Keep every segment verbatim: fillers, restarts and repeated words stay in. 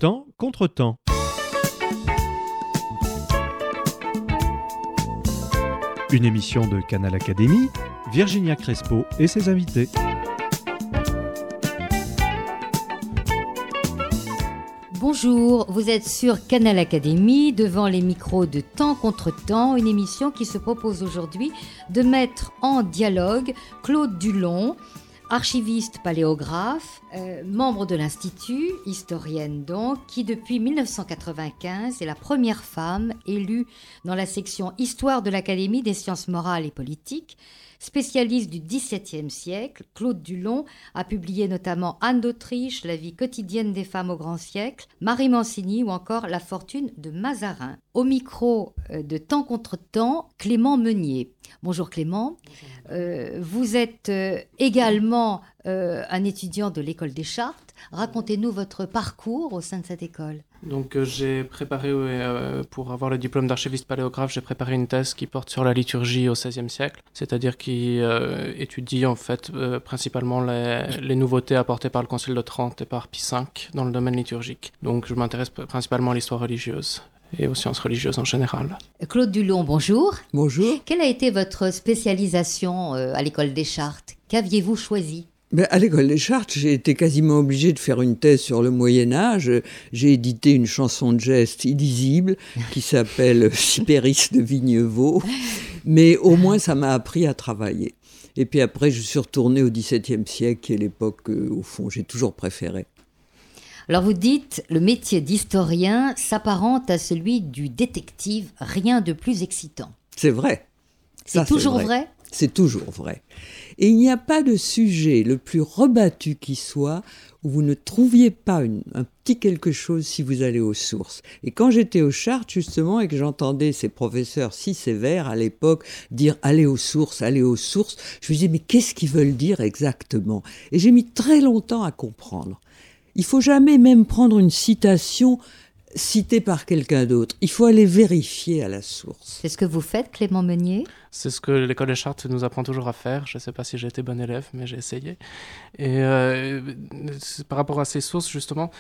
Temps contre temps. Une émission de Canal Académie, Virginia Crespo et ses invités. Bonjour, vous êtes sur Canal Académie, devant les micros de Temps contre temps, une émission qui se propose aujourd'hui de mettre en dialogue Claude Dulon, archiviste paléographe, euh, membre de l'Institut, historienne donc, qui depuis dix-neuf cent quatre-vingt-quinze est la première femme élue dans la section Histoire de l'Académie des sciences morales et politiques. Spécialiste du dix-septième siècle, Claude Dulon a publié notamment Anne d'Autriche, La vie quotidienne des femmes au grand siècle, Marie Mancini ou encore La fortune de Mazarin. Au micro de Temps contre temps, Clément Meunier. Bonjour Clément. Bonjour. Euh, vous êtes euh, également euh, un étudiant de l'école des Chartes. Racontez-nous votre parcours au sein de cette école. Donc euh, j'ai préparé, euh, pour avoir le diplôme d'archiviste paléographe, j'ai préparé une thèse qui porte sur la liturgie au seizième siècle, c'est-à-dire qui euh, étudie en fait euh, principalement les, les nouveautés apportées par le Concile de Trente et par Pie cinq dans le domaine liturgique. Donc je m'intéresse principalement à l'histoire religieuse et aux sciences religieuses en général. Claude Dulon, bonjour. Bonjour. Quelle a été votre spécialisation euh, à l'école des Chartes ? Qu'aviez-vous choisi ? Ben, à l'école des Chartes, j'ai été quasiment obligé de faire une thèse sur le Moyen-Âge. J'ai édité une chanson de geste illisible qui s'appelle Sipéris de Vigneveau. Mais au moins, ça m'a appris à travailler. Et puis après, je suis retourné au dix-septième siècle, qui est l'époque que, au fond, j'ai toujours préférée. Alors vous dites, le métier d'historien s'apparente à celui du détective, rien de plus excitant. C'est vrai. C'est Ça, toujours c'est vrai. vrai ? C'est toujours vrai. Et il n'y a pas de sujet le plus rebattu qui soit où vous ne trouviez pas une, un petit quelque chose si vous allez aux sources. Et quand j'étais aux Chartes, justement, et que j'entendais ces professeurs si sévères à l'époque dire « allez aux sources, allez aux sources », je me disais « mais qu'est-ce qu'ils veulent dire exactement ?» Et j'ai mis très longtemps à comprendre. Il ne faut jamais même prendre une citation citée par quelqu'un d'autre. Il faut aller vérifier à la source. C'est ce que vous faites, Clément Meunier ? C'est ce que l'école des Chartes nous apprend toujours à faire. Je ne sais pas si j'ai été bon élève, mais j'ai essayé. Et euh, par rapport à ces sources, justement,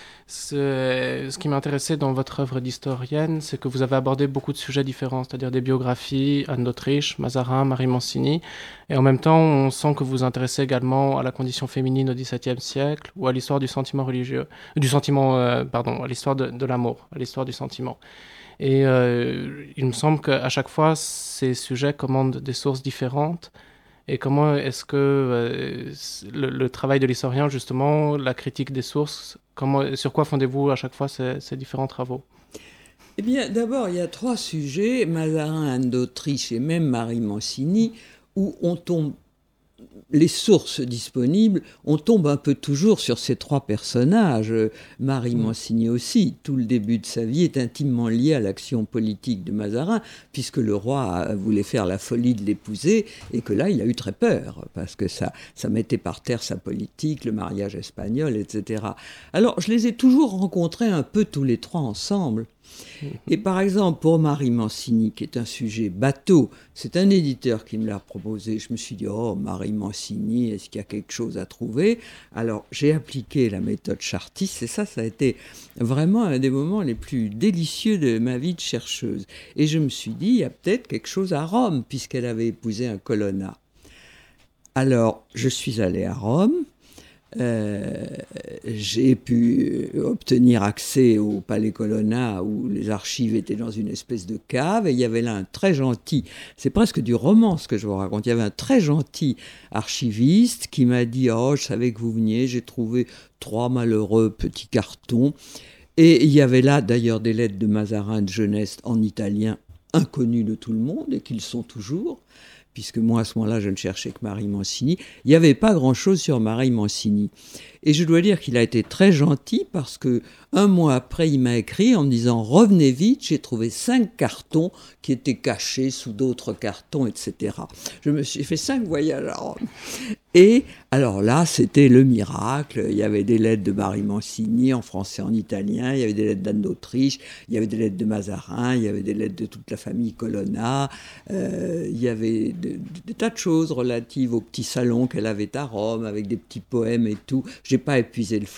ce qui m'a intéressé dans votre œuvre d'historienne, c'est que vous avez abordé beaucoup de sujets différents, c'est-à-dire des biographies, Anne d'Autriche, Mazarin, Marie Mancini. Et en même temps, on sent que vous vous intéressez également à la condition féminine au dix-septième siècle ou à l'histoire du sentiment religieux, du sentiment, euh, pardon, à l'histoire de, de l'amour, à l'histoire du sentiment. Et euh, il me semble qu'à chaque fois, ces sujets commandent des sources différentes. Et comment est-ce que euh, le, le travail de l'historien, justement, la critique des sources, comment, sur quoi fondez-vous à chaque fois ces, ces différents travaux ? Eh bien, d'abord, il y a trois sujets, Mazarin, Anne d'Autriche et même Marie Mancini, où on tombe, les sources disponibles, on tombe un peu toujours sur ces trois personnages. Marie Mancini aussi, tout le début de sa vie est intimement lié à l'action politique de Mazarin, puisque le roi voulait faire la folie de l'épouser, et que là, il a eu très peur, parce que ça, ça mettait par terre sa politique, le mariage espagnol, et cetera. Alors, je les ai toujours rencontrés un peu tous les trois ensemble. Et par exemple, pour Marie Mancini, qui est un sujet bateau, c'est un éditeur qui me l'a proposé. Je me suis dit, oh, Marie Mancini, est-ce qu'il y a quelque chose à trouver ? Alors, j'ai appliqué la méthode chartiste, et ça, ça a été vraiment un des moments les plus délicieux de ma vie de chercheuse. Et je me suis dit, il y a peut-être quelque chose à Rome, puisqu'elle avait épousé un colonna. Alors, je suis allé à Rome. Euh, j'ai pu obtenir accès au Palais Colonna où les archives étaient dans une espèce de cave et il y avait là un très gentil, c'est presque du roman ce que je vous raconte, il y avait un très gentil archiviste qui m'a dit « Oh, je savais que vous veniez, j'ai trouvé trois malheureux petits cartons » et il y avait là d'ailleurs des lettres de Mazarin de jeunesse en italien inconnues de tout le monde et qu'ils sont toujours, puisque moi, à ce moment-là, je ne cherchais que Marie Mancini. Il n'y avait pas grand-chose sur Marie Mancini. Et je dois dire qu'il a été très gentil parce que un mois après, il m'a écrit en me disant « Revenez vite, j'ai trouvé cinq cartons qui étaient cachés sous d'autres cartons, et cetera » Je me suis fait cinq voyages à Rome. Et alors là, c'était le miracle. Il y avait des lettres de Marie Mancini en français, en italien. Il y avait des lettres d'Anne d'Autriche. Il y avait des lettres de Mazarin. Il y avait des lettres de toute la famille Colonna. Euh, il y avait des tas de choses relatives au petit salon qu'elle avait à Rome, avec des petits poèmes et tout. Je n'ai pas épuisé le fond.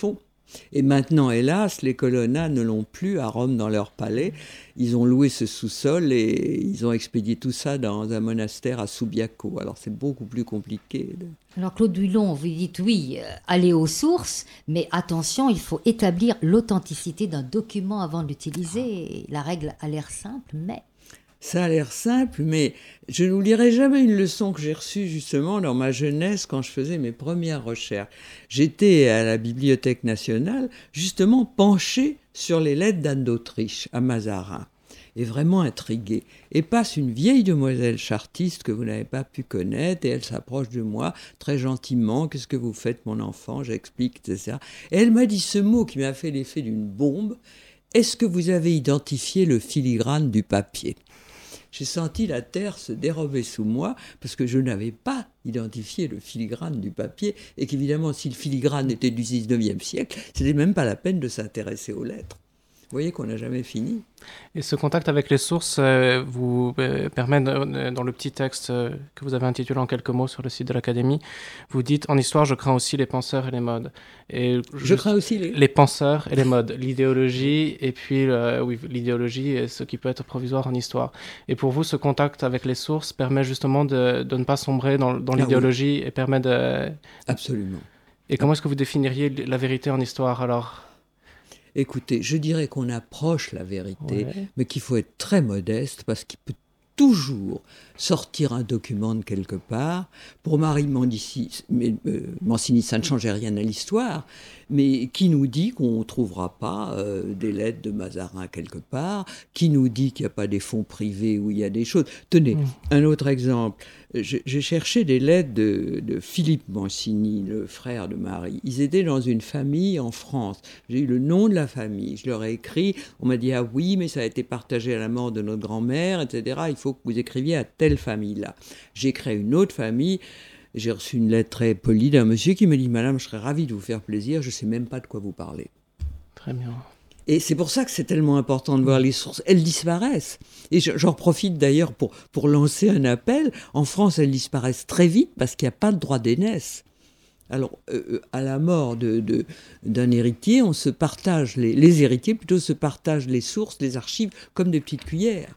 Et maintenant, hélas, les colonna ne l'ont plus à Rome dans leur palais. Ils ont loué ce sous-sol et ils ont expédié tout ça dans un monastère à Subiaco. Alors c'est beaucoup plus compliqué. Alors Claude Dulon, vous dites oui, euh, allez aux sources, mais attention, il faut établir l'authenticité d'un document avant de l'utiliser. La règle a l'air simple, mais... Ça a l'air simple, mais je n'oublierai jamais une leçon que j'ai reçue justement dans ma jeunesse quand je faisais mes premières recherches. J'étais à la Bibliothèque nationale, justement penché sur les lettres d'Anne d'Autriche à Mazarin, et vraiment intrigué. Et passe une vieille demoiselle chartiste que vous n'avez pas pu connaître, et elle s'approche de moi très gentiment. « Qu'est-ce que vous faites, mon enfant ?» J'explique, et cetera. Et elle m'a dit ce mot qui m'a fait l'effet d'une bombe. « Est-ce que vous avez identifié le filigrane du papier ?» J'ai senti la terre se dérober sous moi parce que je n'avais pas identifié le filigrane du papier et qu'évidemment, si le filigrane était du dix-neuvième siècle, c'était même pas la peine de s'intéresser aux lettres. Vous voyez qu'on n'a jamais fini. Et ce contact avec les sources euh, vous euh, permet, de, dans le petit texte euh, que vous avez intitulé en quelques mots sur le site de l'Académie, vous dites « En histoire, je crains aussi les penseurs et les modes ». Et je, je crains aussi les... les penseurs et les modes, l'idéologie et puis euh, oui, l'idéologie et ce qui peut être provisoire en histoire. Et pour vous, ce contact avec les sources permet justement de, de ne pas sombrer dans, dans l'idéologie ah oui. et permet de... Absolument. Et comment est-ce que vous définiriez la vérité en histoire alors ? Écoutez, je dirais qu'on approche la vérité, ouais. mais qu'il faut être très modeste parce qu'il peut toujours sortir un document de quelque part. Pour Marie Mancini, mais, euh, Mancini, ça ne changeait rien à l'histoire, mais qui nous dit qu'on ne trouvera pas euh, des lettres de Mazarin quelque part? Qui nous dit qu'il n'y a pas des fonds privés où il y a des choses? Tenez, mmh. un autre exemple. J'ai cherché des lettres de, de Philippe Mancini, le frère de Marie. Ils étaient dans une famille en France. J'ai eu le nom de la famille. Je leur ai écrit. On m'a dit « Ah oui, mais ça a été partagé à la mort de notre grand-mère, et cetera. Il faut que vous écriviez à telle famille-là. » J'ai créé une autre famille. J'ai reçu une lettre très polie d'un monsieur qui me dit « Madame, je serais ravi de vous faire plaisir. Je ne sais même pas de quoi vous parlez. » Très bien. Et c'est pour ça que c'est tellement important de voir les sources. Elles disparaissent. Et j'en profite d'ailleurs pour, pour lancer un appel. En France, elles disparaissent très vite parce qu'il n'y a pas de droit d'aînesse. Alors, euh, à la mort de, de, d'un héritier, on se partage, les, les héritiers plutôt se partagent les sources, les archives, comme des petites cuillères.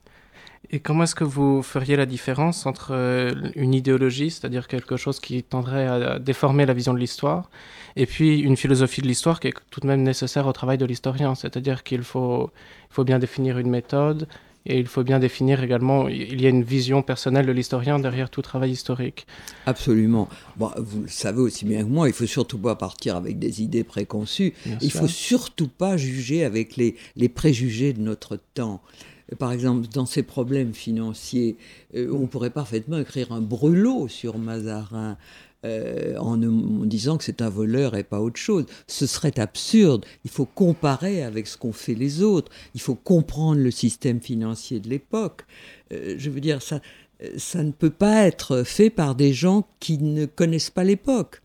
Et comment est-ce que vous feriez la différence entre une idéologie, c'est-à-dire quelque chose qui tendrait à déformer la vision de l'histoire, et puis une philosophie de l'histoire qui est tout de même nécessaire au travail de l'historien, c'est-à-dire qu'il faut, il faut bien définir une méthode, et il faut bien définir également, il y a une vision personnelle de l'historien derrière tout travail historique. Absolument. Bon, vous le savez aussi bien que moi, il ne faut surtout pas partir avec des idées préconçues. Bien il ne faut surtout pas juger avec les, les préjugés de notre temps. Par exemple, dans ces problèmes financiers, euh, on pourrait parfaitement écrire un brûlot sur Mazarin euh, en, en disant que c'est un voleur et pas autre chose. Ce serait absurde. Il faut comparer avec ce qu'ont fait les autres. Il faut comprendre le système financier de l'époque. Euh, je veux dire, ça, ça ne peut pas être fait par des gens qui ne connaissent pas l'époque.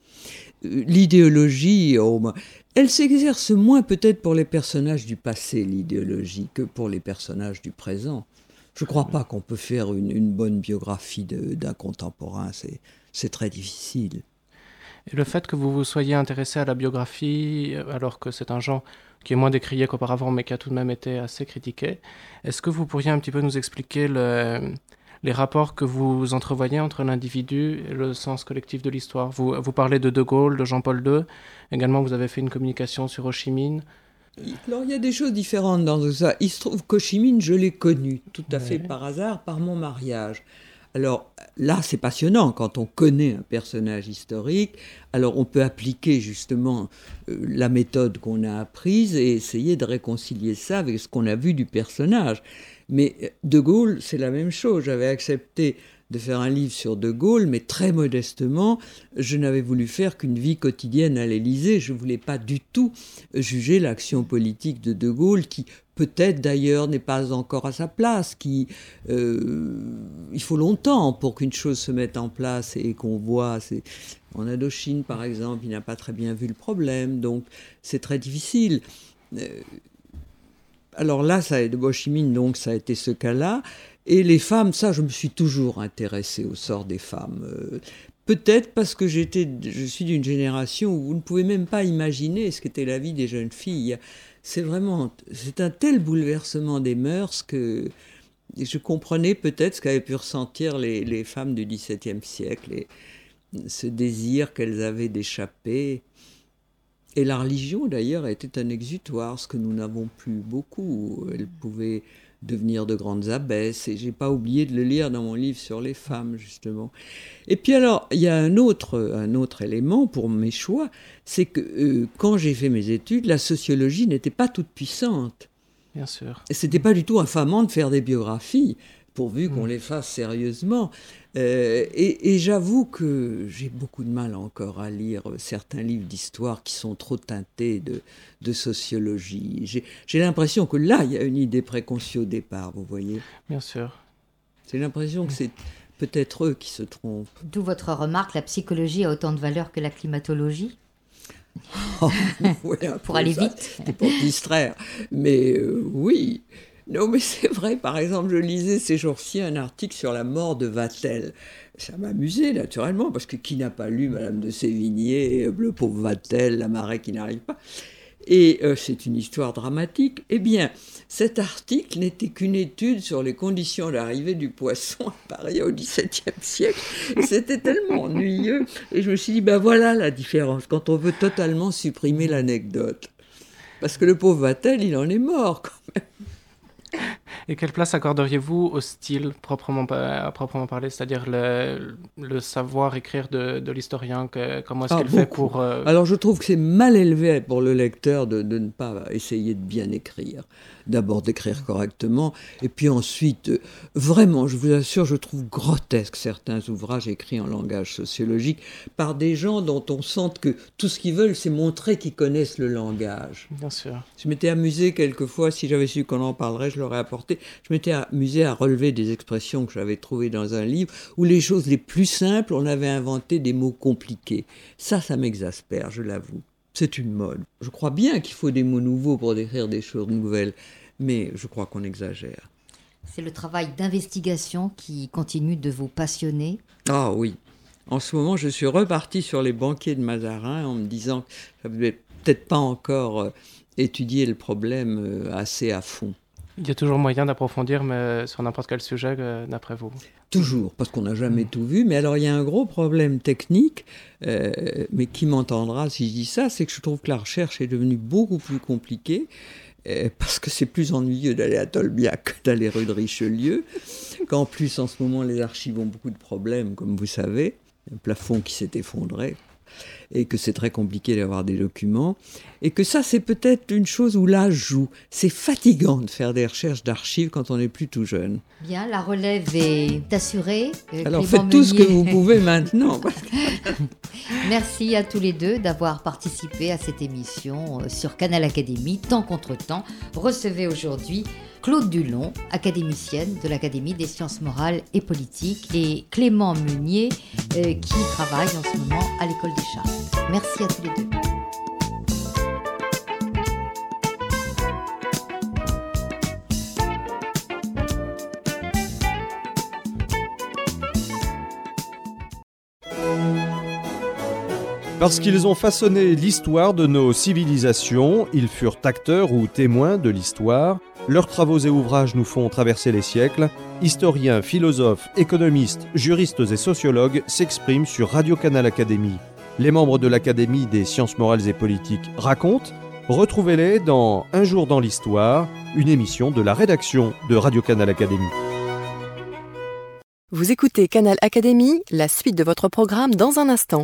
L'idéologie, oh, elle s'exerce moins peut-être pour les personnages du passé, l'idéologie, que pour les personnages du présent. Je ne crois pas qu'on peut faire une, une bonne biographie de, d'un contemporain, c'est, c'est très difficile. Et le fait que vous vous soyez intéressé à la biographie, alors que c'est un genre qui est moins décrié qu'auparavant, mais qui a tout de même été assez critiqué, est-ce que vous pourriez un petit peu nous expliquer le... les rapports que vous entrevoyez entre l'individu et le sens collectif de l'histoire? Vous, vous parlez de De Gaulle, de Jean-Paul deux. Également, vous avez fait une communication sur Ho Chi Minh. Alors, il y a des choses différentes dans tout ça. Il se trouve qu'Ho Chi Minh, je l'ai connu tout à ouais. fait par hasard, par mon mariage. Alors là, c'est passionnant quand on connaît un personnage historique. Alors on peut appliquer justement euh, la méthode qu'on a apprise et essayer de réconcilier ça avec ce qu'on a vu du personnage. Mais De Gaulle, c'est la même chose. J'avais accepté de faire un livre sur De Gaulle, mais très modestement, je n'avais voulu faire qu'une vie quotidienne à l'Élysée. Je ne voulais pas du tout juger l'action politique de De Gaulle, qui peut-être d'ailleurs n'est pas encore à sa place, qui, euh, il faut longtemps pour qu'une chose se mette en place et qu'on voit. C'est, en Indochine, par exemple, il n'a pas très bien vu le problème, donc c'est très difficile. Euh, alors là, ça, de Ho Chi Minh, donc ça a été ce cas-là. Et les femmes, ça, je me suis toujours intéressée au sort des femmes. Euh, Peut-être parce que j'étais, je suis d'une génération où vous ne pouvez même pas imaginer ce qu'était la vie des jeunes filles. C'est vraiment, c'est un tel bouleversement des mœurs que je comprenais peut-être ce qu'avaient pu ressentir les, les femmes du dix-septième siècle, et ce désir qu'elles avaient d'échapper. Et la religion, d'ailleurs, était un exutoire, ce que nous n'avons plus beaucoup. Elle pouvait devenir de grandes abbesses, et j'ai pas oublié de le lire dans mon livre sur les femmes, justement. Et puis alors, il y a un autre, un autre élément pour mes choix, c'est que euh, quand j'ai fait mes études, la sociologie n'était pas toute puissante. Bien sûr. Et c'était pas du tout infamant de faire des biographies, pourvu qu'on mmh. les fasse sérieusement. Euh, et, et j'avoue que j'ai beaucoup de mal encore à lire certains livres d'histoire qui sont trop teintés de, de sociologie. J'ai, j'ai l'impression que là, il y a une idée préconçue au départ, vous voyez. Bien sûr. J'ai l'impression que c'est peut-être eux qui se trompent. D'où votre remarque, la psychologie a autant de valeur que la climatologie. Oh, oui, pour aller ça, vite. C'était pour distraire. Mais euh, oui... Non, mais c'est vrai, par exemple, je lisais ces jours-ci un article sur la mort de Vatel. Ça m'amusait, naturellement, parce que qui n'a pas lu Madame de Sévigné, le pauvre Vatel, la marée qui n'arrive pas. Et euh, c'est une histoire dramatique. Eh bien, cet article n'était qu'une étude sur les conditions d'arrivée du poisson à Paris au dix-septième siècle. Et c'était tellement ennuyeux. Et je me suis dit, ben voilà la différence, quand on veut totalement supprimer l'anecdote. Parce que le pauvre Vatel, il en est mort, quand même. Et quelle place accorderiez-vous au style proprement, à proprement parler, c'est-à-dire le, le savoir écrire de, de l'historien, que, comment est-ce ah, qu'il beaucoup. fait pour... Euh... Alors je trouve que c'est mal élevé pour le lecteur de, de ne pas essayer de bien écrire. D'abord d'écrire correctement, et puis ensuite, euh, vraiment, je vous assure, je trouve grotesque certains ouvrages écrits en langage sociologique par des gens dont on sent que tout ce qu'ils veulent, c'est montrer qu'ils connaissent le langage. Bien sûr. Je m'étais amusé quelquefois, si j'avais su qu'on en parlerait, je l'aurais apporté, je m'étais amusé à relever des expressions que j'avais trouvées dans un livre où les choses les plus simples, on avait inventé des mots compliqués. Ça, ça m'exaspère, je l'avoue. C'est une mode. Je crois bien qu'il faut des mots nouveaux pour décrire des choses nouvelles, mais je crois qu'on exagère. C'est le travail d'investigation qui continue de vous passionner. Ah oui. En ce moment, je suis reparti sur les banquiers de Mazarin en me disant que je n'avais peut-être pas encore étudié le problème assez à fond. Il y a toujours moyen d'approfondir mais sur n'importe quel sujet, d'après vous? Toujours, parce qu'on n'a jamais mmh. tout vu. Mais alors, il y a un gros problème technique, euh, mais qui m'entendra si je dis ça, c'est que je trouve que la recherche est devenue beaucoup plus compliquée, euh, parce que c'est plus ennuyeux d'aller à Tolbiac que d'aller rue de Richelieu, qu'en plus, en ce moment, les archives ont beaucoup de problèmes, comme vous savez, un plafond qui s'est effondré, et que c'est très compliqué d'avoir des documents, et que ça, c'est peut-être une chose où l'âge joue. C'est fatigant de faire des recherches d'archives quand on n'est plus tout jeune. Bien, la relève est assurée. Alors faites tout ce que vous pouvez maintenant. Merci à tous les deux d'avoir participé à cette émission sur Canal Académie, Temps contre temps. Recevez aujourd'hui Claude Dulon, académicienne de l'Académie des sciences morales et politiques, et Clément Meunier, euh, qui travaille en ce moment à l'École des Chartes. Merci à tous les deux. Parce qu'ils ont façonné l'histoire de nos civilisations, ils furent acteurs ou témoins de l'histoire. Leurs travaux et ouvrages nous font traverser les siècles. Historiens, philosophes, économistes, juristes et sociologues s'expriment sur Radio Canal Académie. Les membres de l'Académie des sciences morales et politiques racontent. Retrouvez-les dans Un jour dans l'histoire, une émission de la rédaction de Radio Canal Académie. Vous écoutez Canal Académie, la suite de votre programme dans un instant.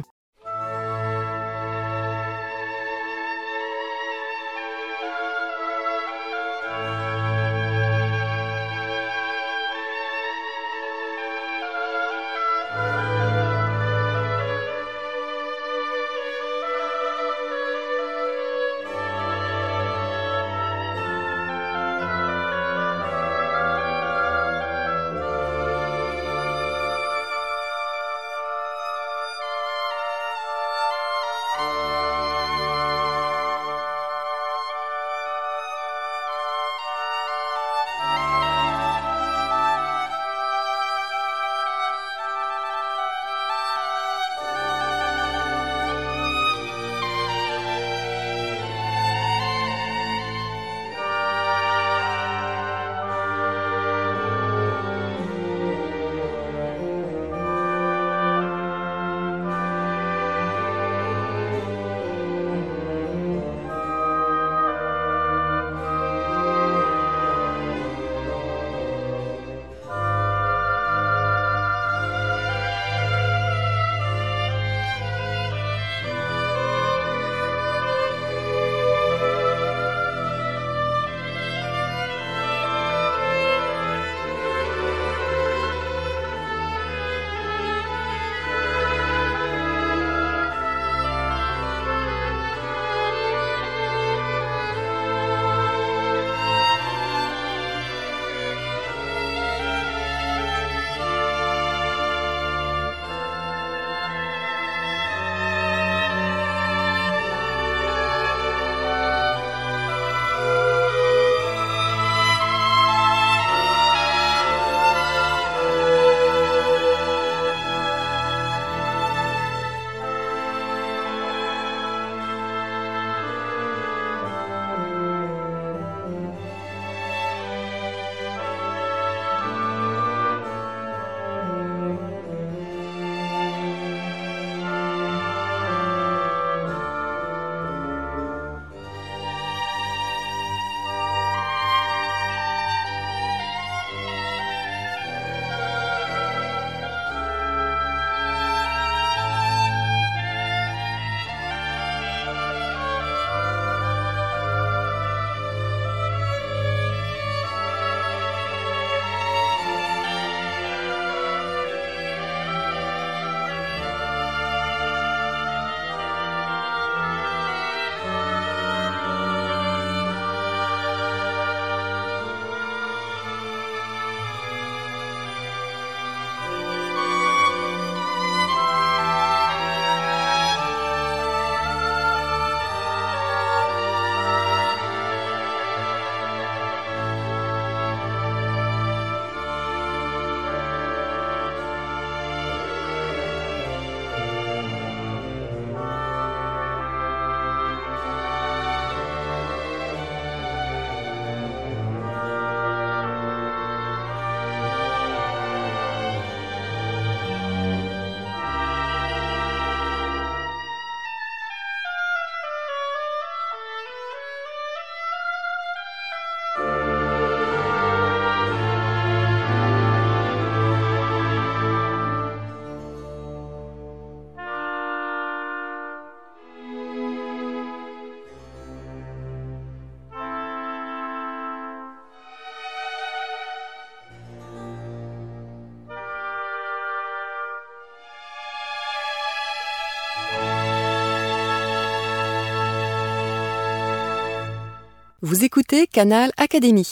Vous écoutez Canal Académie.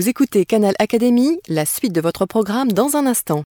Vous écoutez Canal Académie, la suite de votre programme dans un instant.